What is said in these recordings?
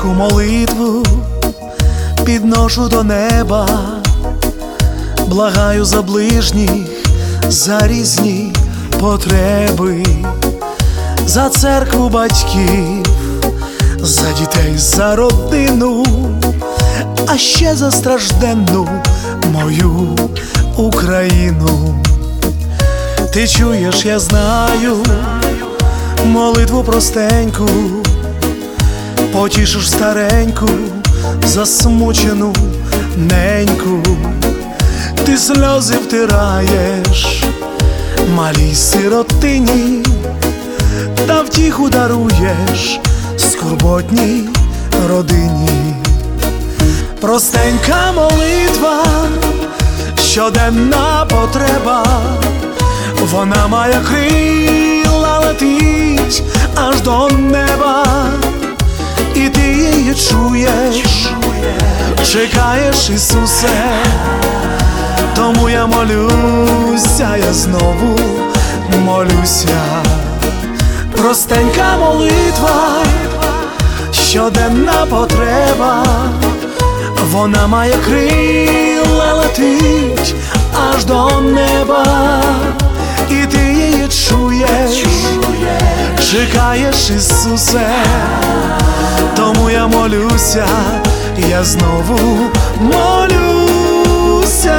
коротку молитву підношу до неба, благаю за ближніх, за різні потреби, за церкву батьків, за дітей, за родину, а ще за стражденну мою Україну. Ти чуєш, я знаю, молитву простеньку, потішиш стареньку, засмучену неньку. Ти сльози втираєш малій сиротині, та втіху даруєш скорботній родині. Простенька молитва, щоденна потреба, вона має крила, летить аж до неба, і ти її чуєш, чекаєш, Ісусе. Тому я молюся, я знову молюся. Простенька молитва, щоденна потреба, вона має крила, летить аж до неба, і ти її чуєш, чекаєш, Ісусе. Тому я молюся, я знову молюся.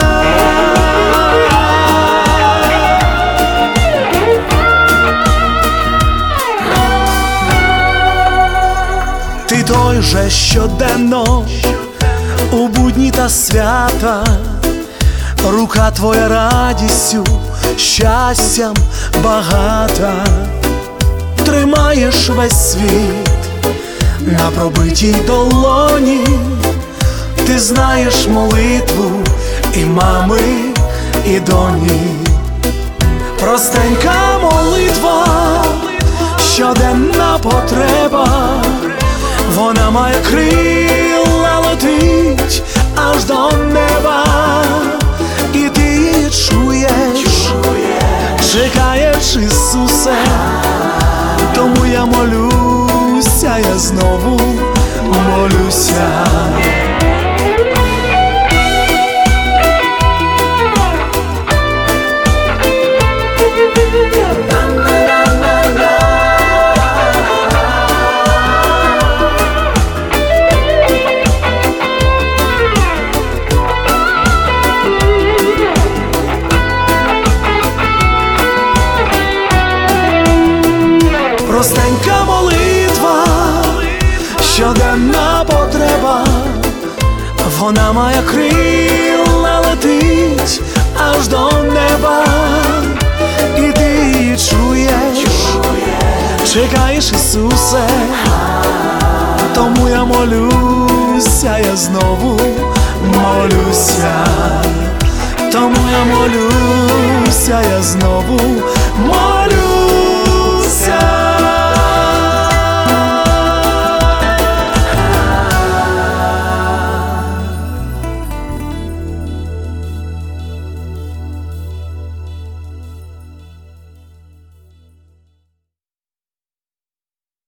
Ти той же щоденно у будні та свята, рука твоя радістю, щастям багата. Тримаєш весь світ на пробитій долоні, ти знаєш молитву і мами, і доні. Простенька молитва, щоденна потреба, вона має крила, летить аж до неба, і ти її чуєш, чекаєш, Ісусе. Тому я молюся, я знову молюся. Простенька молитва, щоденна потреба, вона має крила, летить аж до неба, і ти її чуєш, чекаєш, Ісусе. Тому я молюся, я знову